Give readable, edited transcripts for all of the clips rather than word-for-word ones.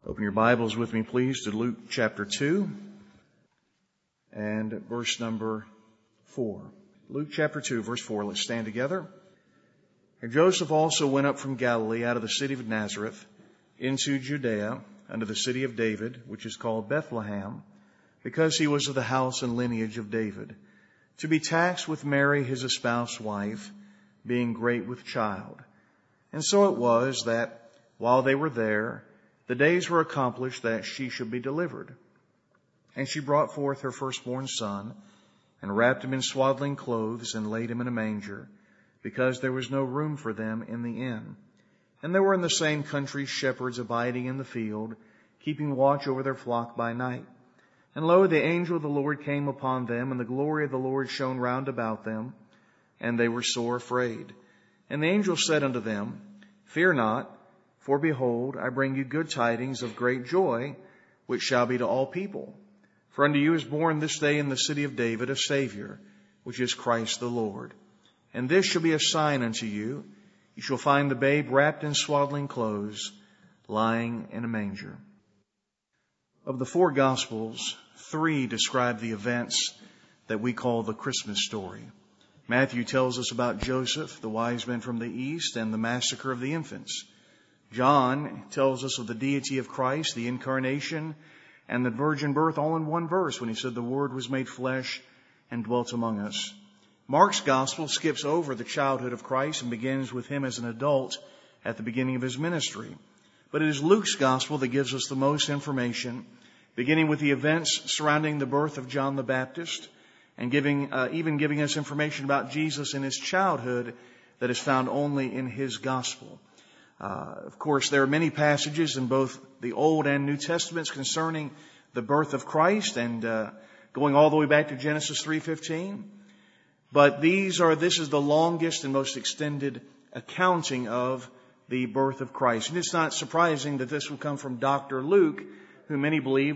Open your Bibles with me, please, to Luke chapter 2 and verse number 4. Luke chapter 2, verse 4. Let's stand together. And Joseph also went up from Galilee out of the city of Nazareth into Judea unto the city of David, which is called Bethlehem, because he was of the house and lineage of David, to be taxed with Mary his espoused wife, being great with child. And so it was that while they were there, the days were accomplished that she should be delivered. And she brought forth her firstborn son, and wrapped him in swaddling clothes, and laid him in a manger, because there was no room for them in the inn. And there were in the same country shepherds abiding in the field, keeping watch over their flock by night. And lo, the angel of the Lord came upon them, and the glory of the Lord shone round about them, and they were sore afraid. And the angel said unto them, Fear not, for behold, I bring you good tidings of great joy, which shall be to all people. For unto you is born this day in the city of David a Savior, which is Christ the Lord. And this shall be a sign unto you. You shall find the babe wrapped in swaddling clothes, lying in a manger. Of the four Gospels, 3 describe the events that we call the Christmas story. Matthew tells us about Joseph, the wise men from the east, and the massacre of the infants. John tells us of the deity of Christ, the incarnation, and the virgin birth all in one verse when he said the Word was made flesh and dwelt among us. Mark's gospel skips over the childhood of Christ and begins with him as an adult at the beginning of his ministry. But it is Luke's gospel that gives us the most information, beginning with the events surrounding the birth of John the Baptist and even giving us information about Jesus in his childhood that is found only in his gospel. Of course, there are many passages in both the Old and New Testaments concerning the birth of Christ and going all the way back to Genesis 3:15. But this is the longest and most extended accounting of the birth of Christ. And it's not surprising that this would come from Dr. Luke, who many believe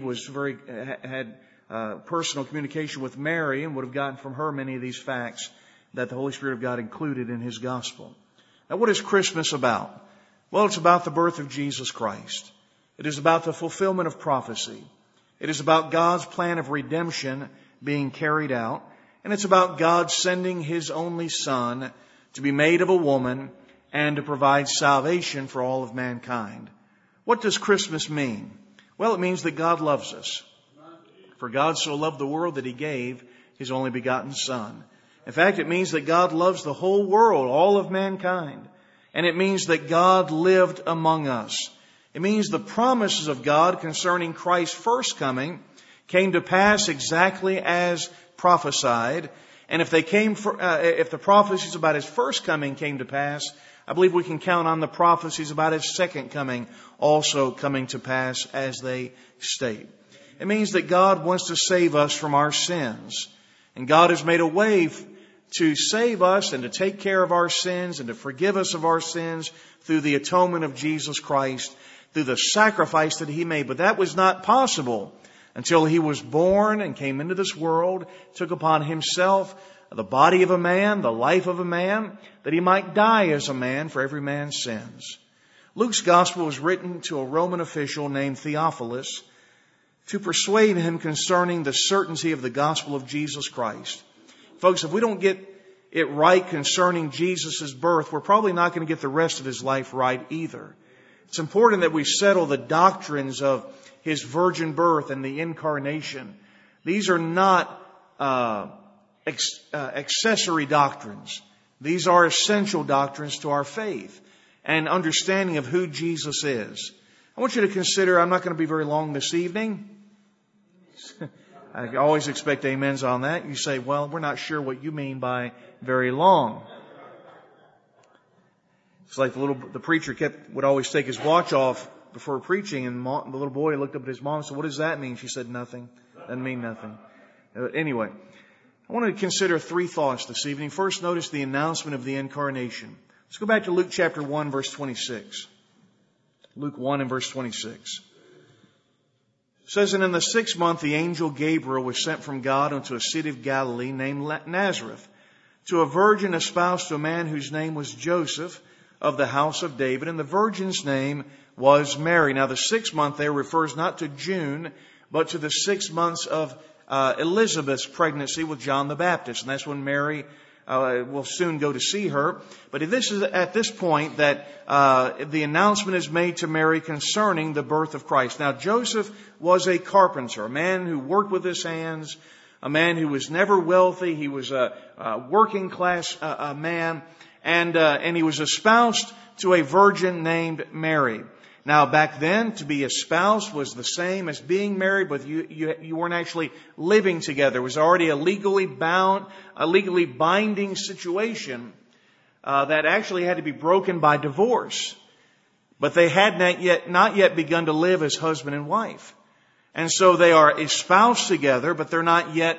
had personal communication with Mary and would have gotten from her many of these facts that the Holy Spirit of God included in his gospel. Now, what is Christmas about? Well, it's about the birth of Jesus Christ. It is about the fulfillment of prophecy. It is about God's plan of redemption being carried out. And it's about God sending His only Son to be made of a woman and to provide salvation for all of mankind. What does Christmas mean? Well, it means that God loves us. For God so loved the world that He gave His only begotten Son. In fact, it means that God loves the whole world, all of mankind. And it means that God lived among us. It means the promises of God concerning Christ's first coming came to pass exactly as prophesied. And if the prophecies about His first coming came to pass, I believe we can count on the prophecies about His second coming also coming to pass as they state. It means that God wants to save us from our sins. And God has made a way to save us and to take care of our sins and to forgive us of our sins through the atonement of Jesus Christ, through the sacrifice that He made. But that was not possible until He was born and came into this world, took upon Himself the body of a man, the life of a man, that He might die as a man for every man's sins. Luke's gospel was written to a Roman official named Theophilus to persuade him concerning the certainty of the gospel of Jesus Christ. Folks, if we don't get it right concerning Jesus' birth, we're probably not going to get the rest of His life right either. It's important that we settle the doctrines of His virgin birth and the incarnation. These are not accessory doctrines. These are essential doctrines to our faith and understanding of who Jesus is. I want you to consider, I'm not going to be very long this evening. I always expect amens on that. You say, well, we're not sure what you mean by very long. It's like the preacher would always take his watch off before preaching, and the little boy looked up at his mom and said, what does that mean? She said, nothing. Doesn't mean nothing. Anyway, I want to consider 3 thoughts this evening. First, notice the announcement of the incarnation. Let's go back to Luke chapter 1, verse 26. Luke 1 and verse 26. It says, and in the 6th month, the angel Gabriel was sent from God unto a city of Galilee named Nazareth, to a virgin espoused to a man whose name was Joseph, of the house of David, and the virgin's name was Mary. Now the 6th month there refers not to June, but to the 6 months of Elizabeth's pregnancy with John the Baptist. And that's when Mary will soon go to see her. But this is at this point that the announcement is made to Mary concerning the birth of Christ. Now Joseph was a carpenter, a man who worked with his hands, a man who was never wealthy. He was a working class man, and he was espoused to a virgin named Mary. Now, back then, to be espoused was the same as being married, but you weren't actually living together. It was already a legally binding situation that actually had to be broken by divorce. But they had not yet begun to live as husband and wife. And so they are espoused together, but they're not yet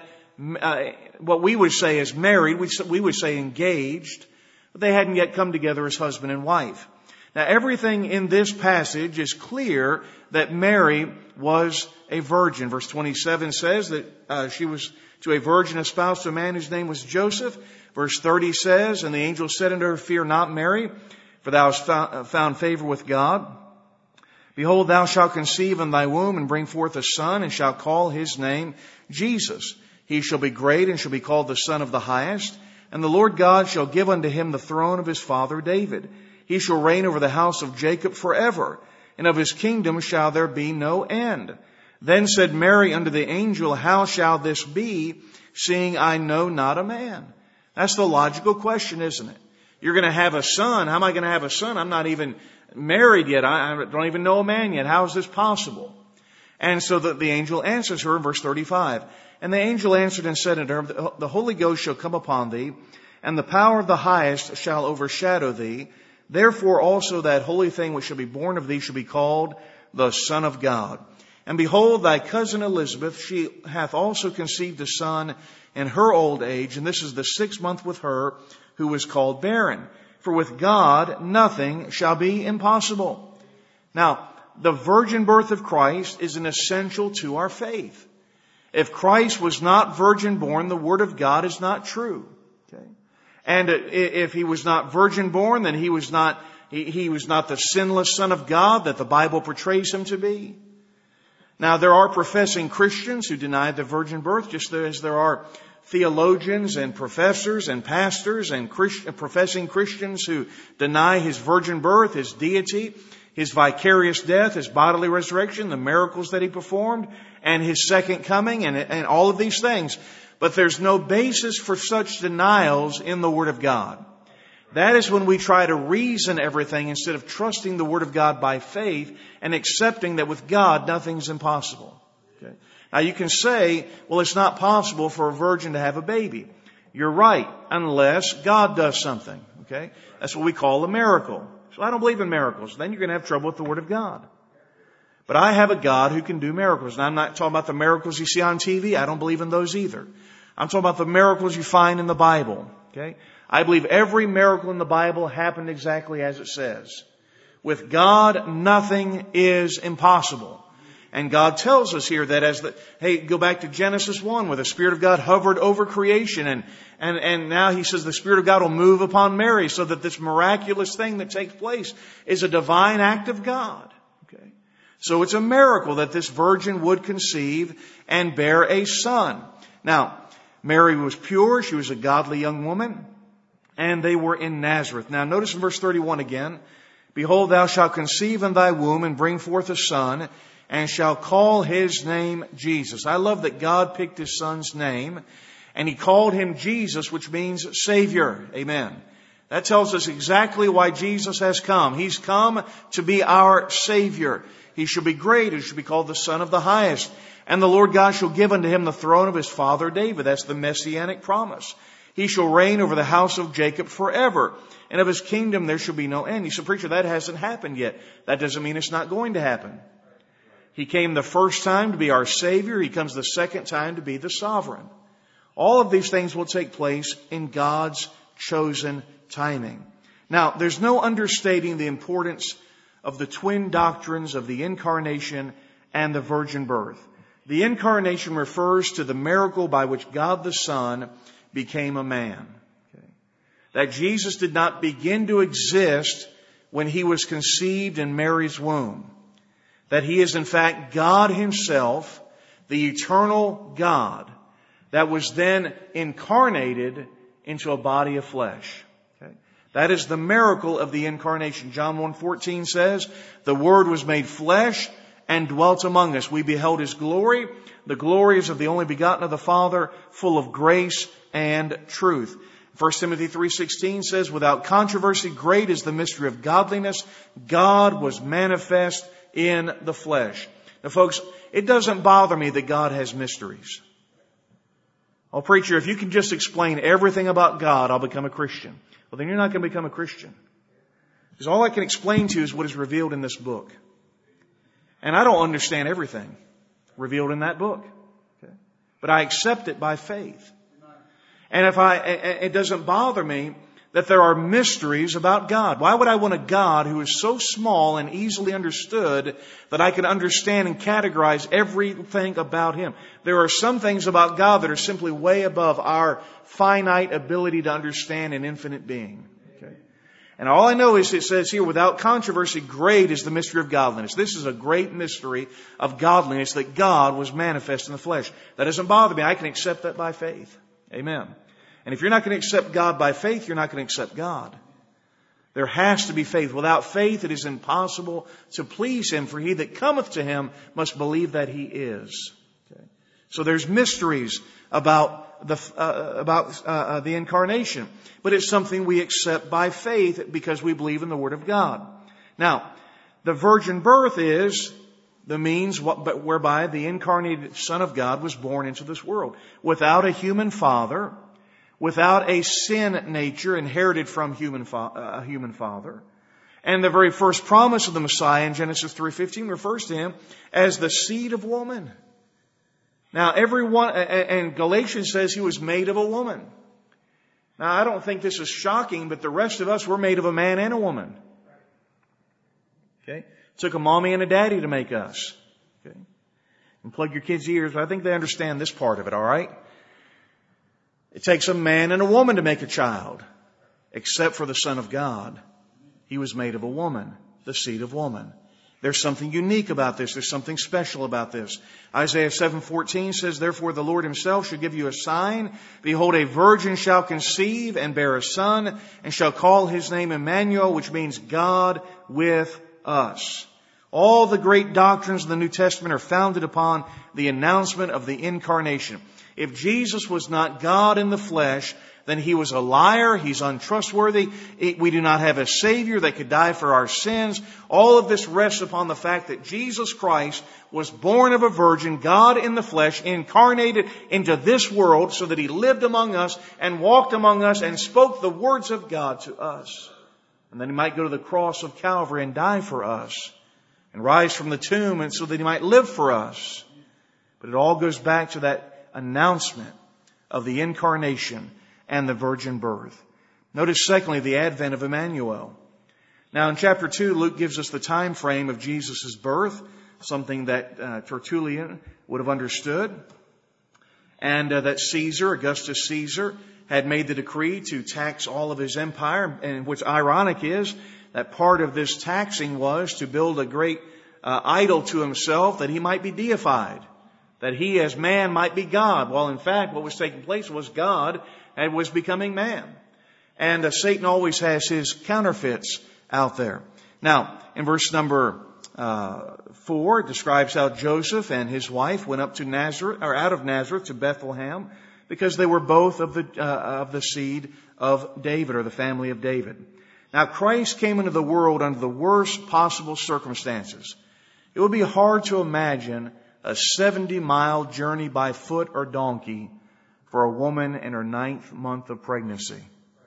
what we would say is married. We would say engaged, but they hadn't yet come together as husband and wife. Now, everything in this passage is clear that Mary was a virgin. Verse 27 says that she was to a virgin espoused to a man whose name was Joseph. Verse 30 says, and the angel said unto her, Fear not, Mary, for thou hast found favor with God. Behold, thou shalt conceive in thy womb and bring forth a son, and shalt call his name Jesus. He shall be great and shall be called the Son of the Highest. And the Lord God shall give unto him the throne of his father David. He shall reign over the house of Jacob forever, and of his kingdom shall there be no end. Then said Mary unto the angel, How shall this be, seeing I know not a man? That's the logical question, isn't it? You're going to have a son. How am I going to have a son? I'm not even married yet. I don't even know a man yet. How is this possible? And so the angel answers her in verse 35. And the angel answered and said unto her, The Holy Ghost shall come upon thee, and the power of the highest shall overshadow thee. Therefore also that holy thing which shall be born of thee shall be called the Son of God. And behold, thy cousin Elizabeth, she hath also conceived a son in her old age, and this is the 6th month with her, who was called barren. For with God nothing shall be impossible. Now, the virgin birth of Christ is an essential to our faith. If Christ was not virgin born, the Word of God is not true. Okay? And if he was not virgin born, then he was not the sinless Son of God that the Bible portrays him to be. Now, there are professing Christians who deny the virgin birth, just as there are theologians and professors and pastors and professing Christians who deny his virgin birth, his deity, his vicarious death, his bodily resurrection, the miracles that he performed, and his second coming, and all of these things. But there's no basis for such denials in the Word of God. That is when we try to reason everything instead of trusting the Word of God by faith and accepting that with God nothing's impossible. Okay? Now you can say, well, it's not possible for a virgin to have a baby. You're right, unless God does something. Okay? That's what we call a miracle. So I don't believe in miracles. Then you're going to have trouble with the Word of God. But I have a God who can do miracles. And I'm not talking about the miracles you see on TV. I don't believe in those either. I'm talking about the miracles you find in the Bible. Okay? I believe every miracle in the Bible happened exactly as it says. With God, nothing is impossible. And God tells us here that go back to Genesis 1 where the Spirit of God hovered over creation and now he says the Spirit of God will move upon Mary so that this miraculous thing that takes place is a divine act of God. Okay. So it's a miracle that this virgin would conceive and bear a son. Now, Mary was pure. She was a godly young woman. And they were in Nazareth. Now, notice in verse 31 again. Behold, thou shalt conceive in thy womb and bring forth a son, and shall call his name Jesus. I love that God picked his son's name, and he called him Jesus, which means Savior. Amen. That tells us exactly why Jesus has come. He's come to be our Savior. He shall be great. He shall be called the Son of the Highest. And the Lord God shall give unto him the throne of his father David. That's the messianic promise. He shall reign over the house of Jacob forever. And of his kingdom there shall be no end. You say, preacher, that hasn't happened yet. That doesn't mean it's not going to happen. He came the first time to be our Savior. He comes the second time to be the sovereign. All of these things will take place in God's chosen timing. Now, there's no understating the importance of the twin doctrines of the incarnation and the virgin birth. The incarnation refers to the miracle by which God the Son became a man. Okay. that Jesus did not begin to exist when He was conceived in Mary's womb. That He is in fact God Himself, the eternal God, that was then incarnated into a body of flesh. Okay? That is the miracle of the incarnation. John 1:14 says, "The Word was made flesh and dwelt among us. We beheld His glory. The glory is of the only begotten of the Father, full of grace and truth." 1 Timothy 3:16 says, "Without controversy, great is the mystery of godliness. God was manifest in the flesh." Now folks, it doesn't bother me that God has mysteries. Oh, preacher, if you can just explain everything about God, I'll become a Christian. Well, then you're not going to become a Christian. Because all I can explain to you is what is revealed in this book. And I don't understand everything revealed in that book. Okay? But I accept it by faith. And it doesn't bother me that there are mysteries about God. Why would I want a God who is so small and easily understood that I can understand and categorize everything about Him? There are some things about God that are simply way above our finite ability to understand an infinite being. Okay? And all I know is it says here, "Without controversy, great is the mystery of godliness." This is a great mystery of godliness, that God was manifest in the flesh. That doesn't bother me. I can accept that by faith. Amen. And if you're not going to accept God by faith, you're not going to accept God. There has to be faith. Without faith, it is impossible to please Him, for he that cometh to Him must believe that He is. Okay. So there's mysteries about the incarnation, but it's something we accept by faith because we believe in the Word of God. Now, the virgin birth is the means whereby the incarnated Son of God was born into this world. Without a human father, without a sin nature inherited from a human father. And the very first promise of the Messiah in Genesis 3:15 refers to Him as the seed of woman. Now and Galatians says He was made of a woman. Now I don't think this is shocking, but the rest of us were made of a man and a woman. Okay? Took a mommy and a daddy to make us. Okay? And plug your kids' ears. I think they understand this part of it, all right? It takes a man and a woman to make a child. Except for the Son of God. He was made of a woman, the seed of woman. There's something unique about this. There's something special about this. Isaiah 7:14 says, "Therefore the Lord Himself shall give you a sign. Behold, a virgin shall conceive and bear a son, and shall call His name Emmanuel," which means God with us. All the great doctrines of the New Testament are founded upon the announcement of the incarnation. If Jesus was not God in the flesh, then He was a liar. He's untrustworthy. We do not have a Savior that could die for our sins. All of this rests upon the fact that Jesus Christ was born of a virgin, God in the flesh, incarnated into this world so that He lived among us and walked among us and spoke the words of God to us. And then He might go to the cross of Calvary and die for us and rise from the tomb, and so that He might live for us. But it all goes back to that announcement of the incarnation and the virgin birth. Notice secondly, the advent of Emmanuel. Now in chapter 2, Luke gives us the time frame of Jesus' birth, something that Tertullian would have understood. And that Caesar, Augustus Caesar, had made the decree to tax all of his empire. And what's ironic is that part of this taxing was to build a great idol to himself that he might be deified. That he as man might be God. Well, in fact, what was taking place was God and was becoming man. And Satan always has his counterfeits out there. Now, in verse number 4, it describes how Joseph and his wife went up to Nazareth, or out of Nazareth to Bethlehem, because they were both of the seed of David, or the family of David. Now, Christ came into the world under the worst possible circumstances. It would be hard to imagine a 70-mile journey by foot or donkey for a woman in her 9th month of pregnancy.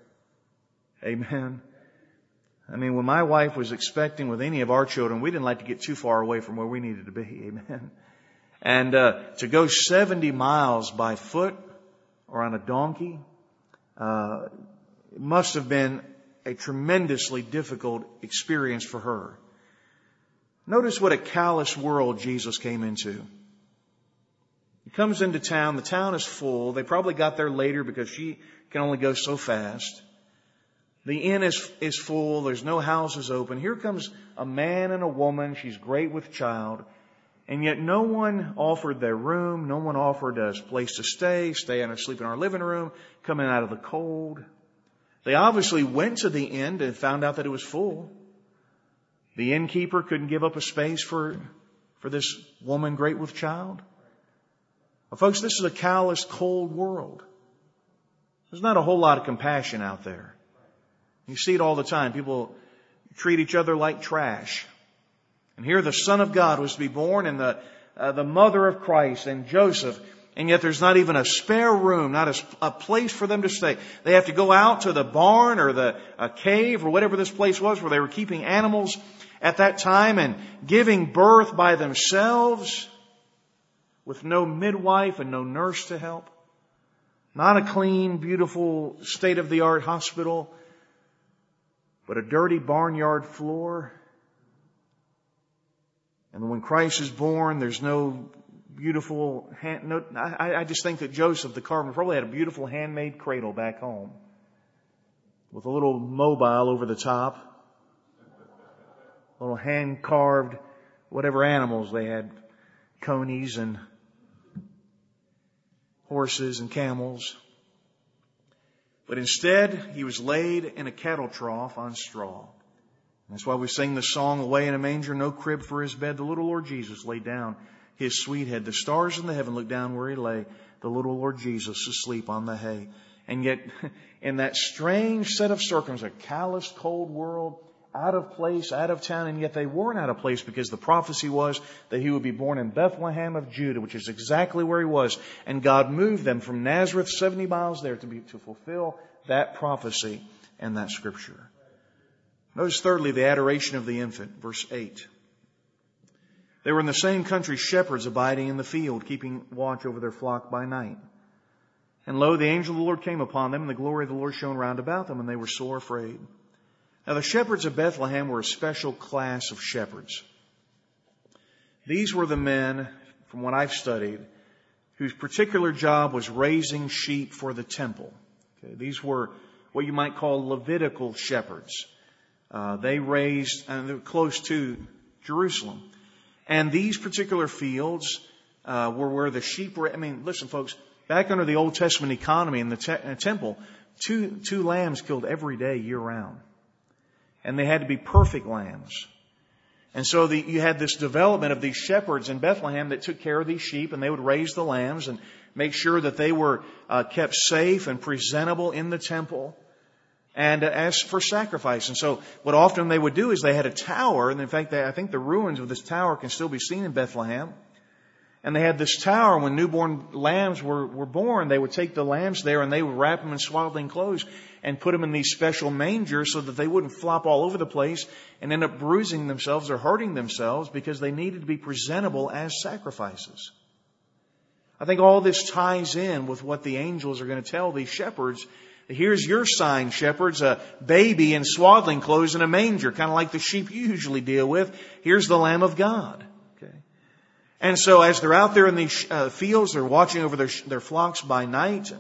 Amen. I mean, when my wife was expecting with any of our children, we didn't like to get too far away from where we needed to be. Amen. And to go 70 miles by foot or on a donkey, it must have been a tremendously difficult experience for her. Notice what a callous world Jesus came into. He comes into town. The town is full. They probably got there later because she can only go so fast. The inn is full. There's no houses open. Here comes a man and a woman. She's great with child. And yet no one offered their room. No one offered us a place to stay and sleep in our living room, coming out of the cold. They obviously went to the inn and found out that it was full. The innkeeper couldn't give up a space for this woman great with child. Well, folks, this is a callous, cold world. There's not a whole lot of compassion out there. You see it all the time. People treat each other like trash. And here the Son of God was to be born, and the mother of Christ and Joseph, and yet there's not even a spare room, not a place for them to stay. They have to go out to the barn or a cave or whatever this place was where they were keeping animals at that time and giving birth by themselves with no midwife and no nurse to help. Not a clean, beautiful, state-of-the-art hospital, but a dirty barnyard floor. And when Christ is born, there's no beautiful I just think that Joseph, the carpenter, probably had a beautiful handmade cradle back home with a little mobile over the top, a little hand-carved, whatever animals they had, conies and horses and camels. But instead, he was laid in a cattle trough on straw. And that's why we sing the song, Away in a Manger, No Crib for His Bed. The little Lord Jesus laid down His sweet head. The stars in the heaven looked down where He lay. The little Lord Jesus asleep on the hay. And yet, in that strange set of circumstances, a callous, cold world, out of place, out of town, and yet they weren't out of place because the prophecy was that He would be born in Bethlehem of Judah, which is exactly where He was. And God moved them from Nazareth 70 miles there to fulfill that prophecy and that Scripture. Notice thirdly, the adoration of the infant, verse 8. They were in the same country shepherds abiding in the field, keeping watch over their flock by night. And lo, the angel of the Lord came upon them, and the glory of the Lord shone round about them, and they were sore afraid. Now the shepherds of Bethlehem were a special class of shepherds. These were the men, from what I've studied, whose particular job was raising sheep for the temple. Okay, these were what you might call Levitical shepherds. They raised, and they were close to Jerusalem. And these particular fields were where the sheep were. I mean, listen, folks, back under the Old Testament economy in the temple, two lambs killed every day year round. And they had to be perfect lambs. And so you had this development of these shepherds in Bethlehem that took care of these sheep, and they would raise the lambs and make sure that they were kept safe and presentable in the temple and as for sacrifice. And so what often they would do is they had a tower, and in fact, I think the ruins of this tower can still be seen in Bethlehem. And they had this tower. When newborn lambs were born, they would take the lambs there and they would wrap them in swaddling clothes and put them in these special mangers so that they wouldn't flop all over the place and end up bruising themselves or hurting themselves, because they needed to be presentable as sacrifices. I think all this ties in with what the angels are going to tell these shepherds. Here's your sign, shepherds, a baby in swaddling clothes in a manger, kind of like the sheep you usually deal with. Here's the Lamb of God. Okay. And so as they're out there in these fields, they're watching over their flocks by night.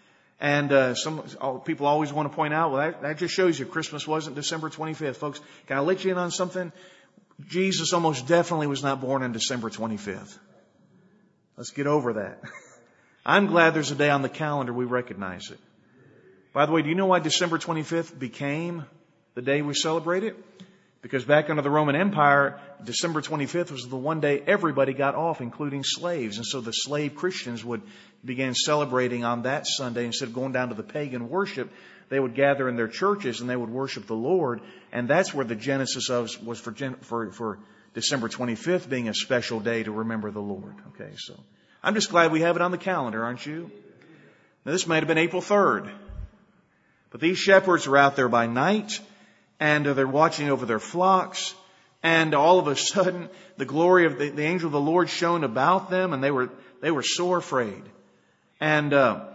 And some people always want to point out, well, that just shows you Christmas wasn't December 25th. Folks, can I let you in on something? Jesus almost definitely was not born on December 25th. Let's get over that. I'm glad there's a day on the calendar we recognize it. By the way, do you know why December 25th became the day we celebrate it? Because back under the Roman Empire, December 25th was the one day everybody got off, including slaves. And so the slave Christians would begin celebrating on that Sunday. Instead of going down to the pagan worship, they would gather in their churches and they would worship the Lord. And that's where the genesis was for December 25th being a special day to remember the Lord. Okay, so I'm just glad we have it on the calendar, aren't you? Now, this might have been April 3rd. But these shepherds are out there by night, and they're watching over their flocks, and all of a sudden, the glory of the angel of the Lord shone about them, and they were sore afraid. And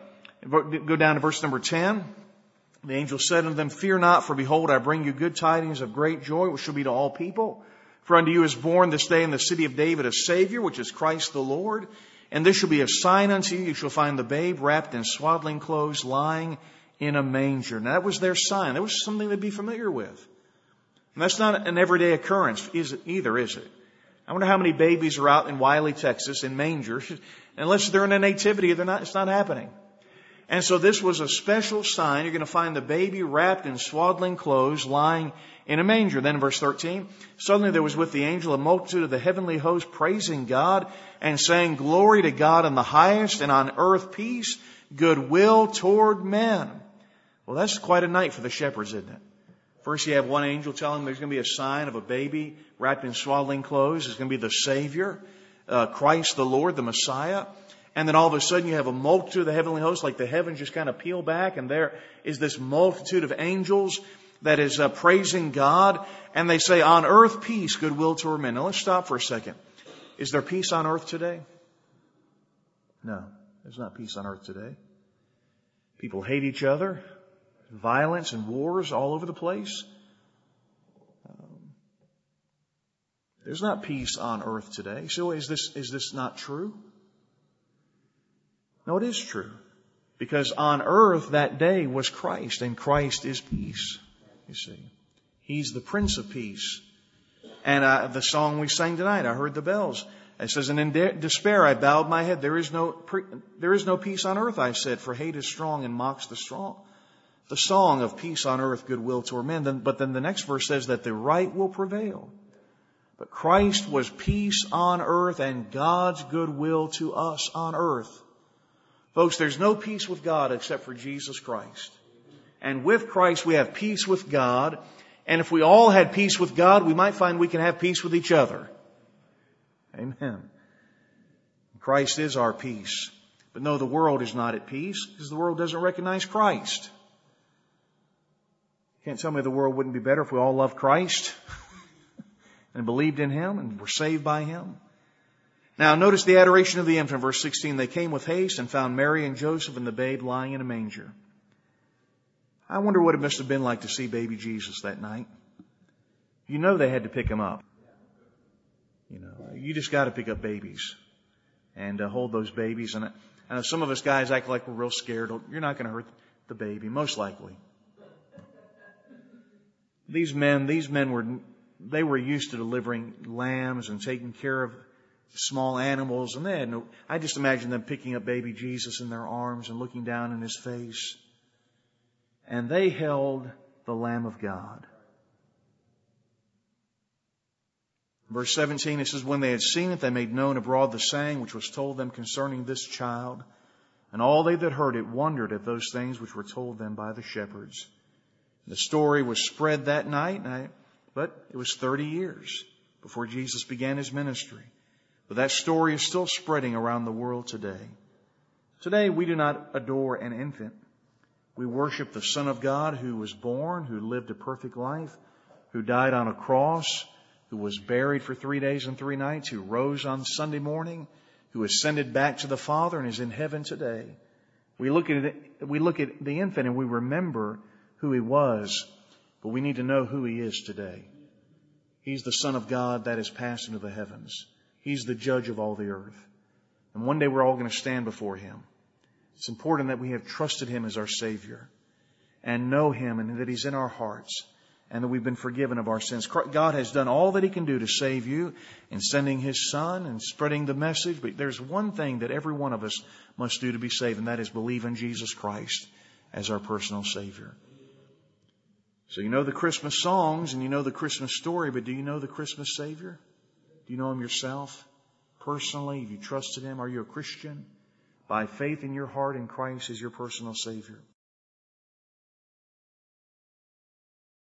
go down to verse number 10. The angel said unto them, Fear not, for behold, I bring you good tidings of great joy, which shall be to all people. For unto you is born this day in the city of David a Savior, which is Christ the Lord. And this shall be a sign unto you. You shall find the babe wrapped in swaddling clothes, lying in a manger. Now, that was their sign. That was something they'd be familiar with. And that's not an everyday occurrence either, is it? I wonder how many babies are out in Wiley, Texas in mangers. Unless they're in a nativity, it's not happening. And so this was a special sign. You're going to find the baby wrapped in swaddling clothes lying in a manger. Then in verse 13, suddenly there was with the angel a multitude of the heavenly host praising God and saying, "Glory to God in the highest, and on earth peace, goodwill toward men." Well, that's quite a night for the shepherds, isn't it? First you have one angel telling them there's going to be a sign of a baby wrapped in swaddling clothes. It's going to be the Savior, Christ the Lord, the Messiah. And then all of a sudden you have a multitude of the heavenly hosts, like the heavens just kind of peel back, and there is this multitude of angels that is praising God. And they say, "On earth peace, goodwill toward men." Now let's stop for a second. Is there peace on earth today? No, there's not peace on earth today. People hate each other. Violence and wars all over the place. There's not peace on earth today. So is this not true? No, it is true. Because on earth that day was Christ, and Christ is peace. You see, He's the Prince of Peace. And the song we sang tonight, I heard the bells. It says, "And in despair I bowed my head. There is no peace on earth," I said, "for hate is strong and mocks the strong." The song of peace on earth, goodwill toward men. But then the next verse says that the right will prevail. But Christ was peace on earth and God's goodwill to us on earth. Folks, there's no peace with God except for Jesus Christ. And with Christ we have peace with God. And if we all had peace with God, we might find we can have peace with each other. Amen. Christ is our peace. But no, the world is not at peace because the world doesn't recognize Christ. Can't tell me the world wouldn't be better if we all loved Christ and believed in Him and were saved by Him. Now notice the adoration of the infant. Verse 16, "They came with haste and found Mary and Joseph and the babe lying in a manger." I wonder what it must have been like to see baby Jesus that night. You know they had to pick Him up. You know, you just got to pick up babies and hold those babies. And I know some of us guys act like we're real scared. You're not going to hurt the baby, most likely. These men were used to delivering lambs and taking care of small animals, and I just imagine them picking up baby Jesus in their arms and looking down in His face. And they held the Lamb of God. Verse 17, it says, "When they had seen it, they made known abroad the saying which was told them concerning this child. And all they that heard it wondered at those things which were told them by the shepherds." The story was spread that night, but it was 30 years before Jesus began His ministry. But that story is still spreading around the world today. Today we do not adore an infant. We worship the Son of God who was born, who lived a perfect life, who died on a cross, who was buried for 3 days and 3 nights, who rose on Sunday morning, who ascended back to the Father and is in heaven today. We look at the infant and we remember who He was, but we need to know who He is today. He's the Son of God that has passed into the heavens. He's the judge of all the earth. And one day we're all going to stand before Him. It's important that we have trusted Him as our Savior and know Him and that He's in our hearts and that we've been forgiven of our sins. God has done all that He can do to save you in sending His Son and spreading the message. But there's one thing that every one of us must do to be saved, and that is believe in Jesus Christ as our personal Savior. So you know the Christmas songs and you know the Christmas story, but do you know the Christmas Savior? Do you know Him yourself? Personally, have you trusted Him? Are you a Christian? By faith in your heart in Christ as your personal Savior.